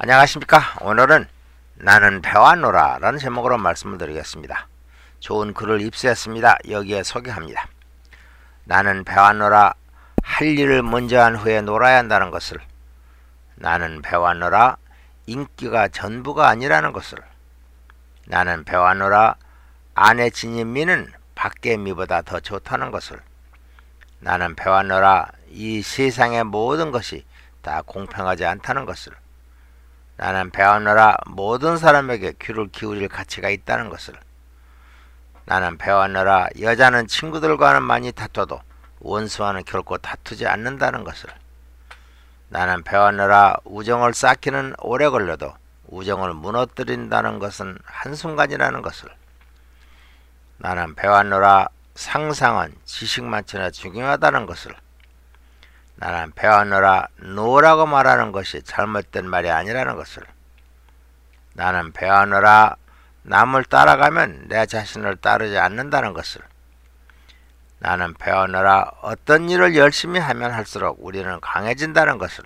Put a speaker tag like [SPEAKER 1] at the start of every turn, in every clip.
[SPEAKER 1] 안녕하십니까. 오늘은 나는 배웠노라 라는 제목으로 말씀을 드리겠습니다. 좋은 글을 입수했습니다. 여기에 소개합니다. 나는 배웠노라. 할 일을 먼저 한 후에 놀아야 한다는 것을. 나는 배웠노라. 인기가 전부가 아니라는 것을. 나는 배웠노라. 안에 지닌 미는 밖의 미보다 더 좋다는 것을. 나는 배웠노라. 이 세상의 모든 것이 다 공평하지 않다는 것을. 나는 배웠노라. 모든 사람에게 귀를 기울일 가치가 있다는 것을. 나는 배웠노라. 여자는 친구들과는 많이 다퉈도 원수와는 결코 다투지 않는다는 것을. 나는 배웠노라. 우정을 쌓기는 오래 걸려도 우정을 무너뜨린다는 것은 한순간이라는 것을. 나는 배웠노라. 상상은 지식만치나 중요하다는 것을. 나는 배웠노라. 노라고 말하는 것이 잘못된 말이 아니라는 것을. 나는 배웠노라. 남을 따라가면 내 자신을 따르지 않는다는 것을. 나는 배웠노라. 어떤 일을 열심히 하면 할수록 우리는 강해진다는 것을.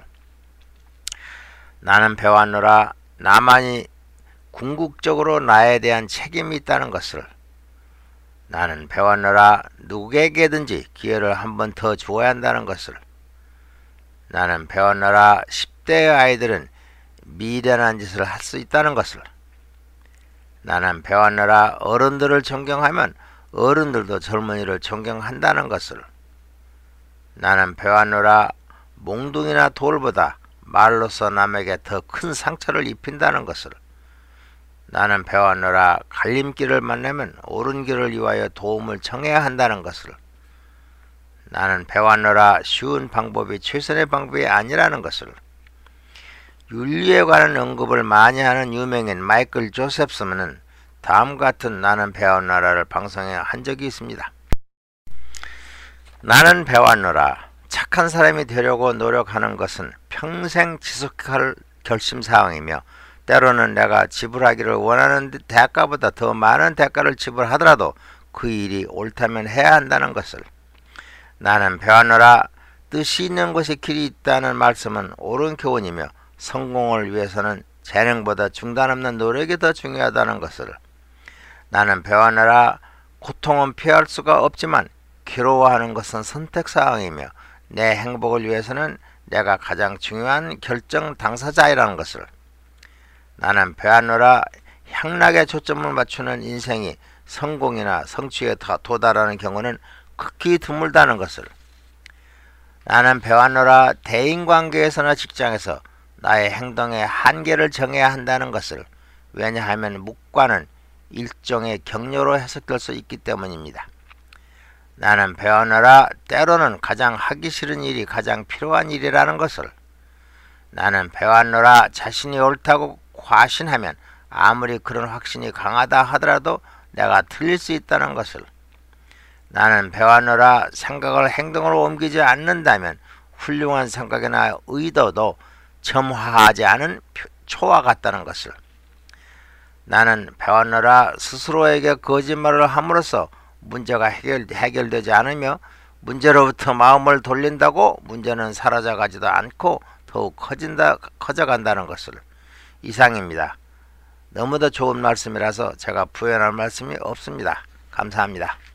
[SPEAKER 1] 나는 배웠노라. 나만이 궁극적으로 나에 대한 책임이 있다는 것을. 나는 배웠노라. 누구에게든지 기회를 한 번 더 주어야 한다는 것을. 나는 배웠노라. 10대의 아이들은 미련한 짓을 할 수 있다는 것을. 나는 배웠노라. 어른들을 존경하면 어른들도 젊은이를 존경한다는 것을. 나는 배웠노라. 몽둥이나 돌보다 말로서 남에게 더 큰 상처를 입힌다는 것을. 나는 배웠노라. 갈림길을 만나면 옳은 길을 위하여 도움을 청해야 한다는 것을. 나는 배웠노라. 쉬운 방법이 최선의 방법이 아니라는 것을. 윤리에 관한 언급을 많이 하는 유명인 마이클 조셉슨은 다음과 같은 나는 배웠노라를 방송에 한 적이 있습니다. 나는 배웠노라. 착한 사람이 되려고 노력하는 것은 평생 지속할 결심사항이며 때로는 내가 지불하기를 원하는 대가보다 더 많은 대가를 지불하더라도 그 일이 옳다면 해야 한다는 것을. 나는 배웠노라. 뜻이 있는 곳에 길이 있다는 말씀은 옳은 교훈이며 성공을 위해서는 재능보다 중단 없는 노력이 더 중요하다는 것을. 나는 배웠노라. 고통은 피할 수가 없지만 괴로워하는 것은 선택사항이며 내 행복을 위해서는 내가 가장 중요한 결정 당사자이라는 것을. 나는 배웠노라. 향락에 초점을 맞추는 인생이 성공이나 성취에 도달하는 경우는 극히 드물다는 것을. 나는 배웠노라. 대인관계에서나 직장에서 나의 행동의 한계를 정해야 한다는 것을. 왜냐하면 묵과는 일종의 격려로 해석될 수 있기 때문입니다. 나는 배웠노라. 때로는 가장 하기 싫은 일이 가장 필요한 일이라는 것을. 나는 배웠노라. 자신이 옳다고 과신하면 아무리 그런 확신이 강하다 하더라도 내가 틀릴 수 있다는 것을. 나는 배웠노라. 생각을 행동으로 옮기지 않는다면 훌륭한 생각이나 의도도 점화하지 않은 초와 같다는 것을. 나는 배웠노라. 스스로에게 거짓말을 함으로써 문제가 해결되지 않으며 문제로부터 마음을 돌린다고 문제는 사라져가지도 않고 더욱 커져간다는 것을. 이상입니다. 너무도 좋은 말씀이라서 제가 부연할 말씀이 없습니다. 감사합니다.